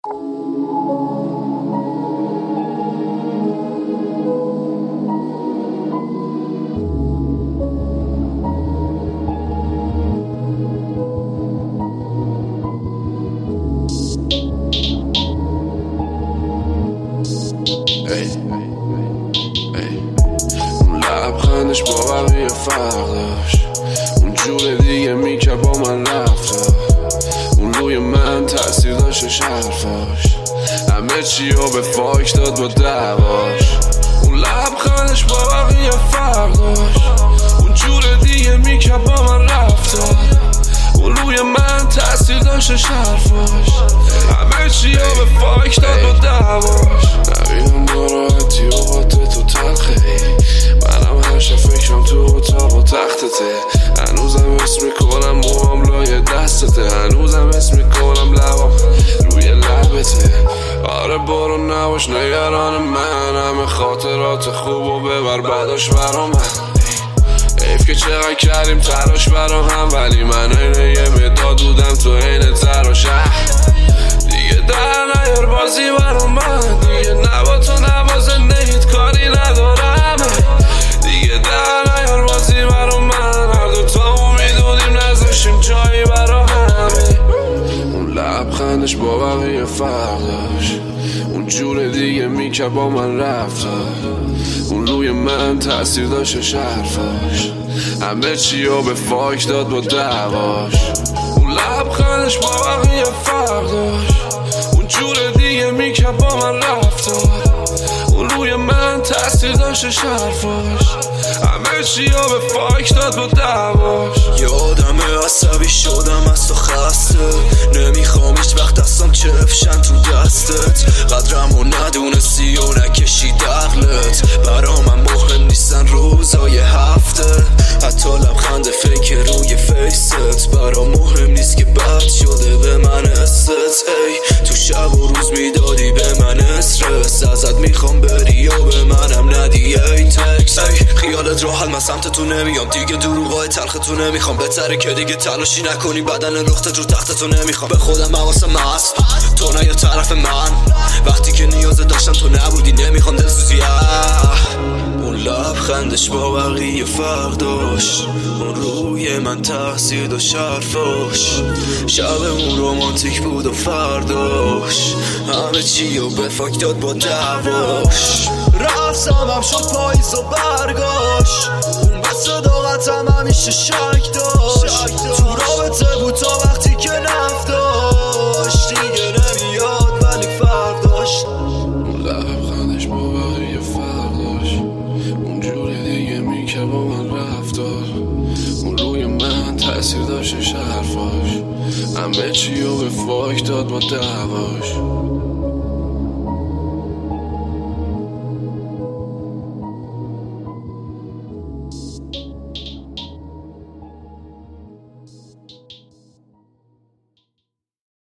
اون لبخندش با بقیه فرق داشت، اون جور دیگه میکرد با من رفت، اون روی من تاثیر داشتش حرفاش، همه چی رو به فاک داد با دعواش. اون لبخندش با بقیه فرق داشت، اون جور دیگه میکرد با من رفت، اون روی من تاثیر داشتش حرفاش، همه چی رو به فاک داد با دعواش. نبینم ناراحتی اوقات تو تلخه، منم همیشه فکرم تو اتاق و تختته، هنوزم اسم میکنم موام لای دستته، هنوزم اسم میکنم لبام روی لبته. آره برو نباش نگران من، همه خاطرات خوب و ببر بعداش برا من. حیف که چقدر کردیم تلاش برا هم، ولی من اینه یه مداد بودم تو این تراش. دیگه در نیار بازی برا من، دیگه نبا تو نبا زندگیت کاری ندارم، دیگه در نیار بازی برا من، هر دوتامون میدونیم نذاشتیم جایی برا همه. اون لبخندش با بقیه فرق داشت، اون جور دیگه میکرد با من رفت، اون روی من تاثیر داشتش حرفاش، همه چی رو به فاک داد با دعواش. اون لبخندش با بقیه فرق داشت، اون جور دیگه میکرد با من رفت، اون روی من تاثیر داشتش حرفاش، همه چی رو به فاک داد با دعواش. یادم عصبی شدم از تو خسته، نمیخوام هیچ وقت دستم چفشن تو دستت، قدرمو ندونستی و نکشی دقلت، برا من مهم نیستن روزای هفته، حتی لبخند فکر روی فیست برا مهم نیست که بد شده به من است. ای تو شب و روز میدادی به من استرس، ازت میخوام بری و به منم ندی ای تکس. ای خیالت راحت من سمت تو نمیام، دیگه دروغای تلخ تو نمیخوام، بهتره که دیگه تلاشی نکنی، بدن رختت رو تخت تو نمیخوام، به خودم حواسم هست تو نه یا طرف من، وقتی که نیاز داشتم تو نبودی، نمیخوام دلسوزی. اون لبخندش با بقیه فرق داشت، اون روی من تاثیر داشت حرفاش، شب اون رومانتیک بود و فرداش، همه چی رو به فاک داد با دعواش. رفتم شد پاییز و برگاش، اون به صداقتم همیشه شک داشت، تو رابطه بود تا وقتی که نفتاش، دیگه نمیاد ولی فرداش. اون لبخندش با بقیه فرق داشت، اون جور دیگه میکرد با من رفتار، اون روی من تاثیر داشتش حرفاش، همه چی رو به فاک داد با دعواش.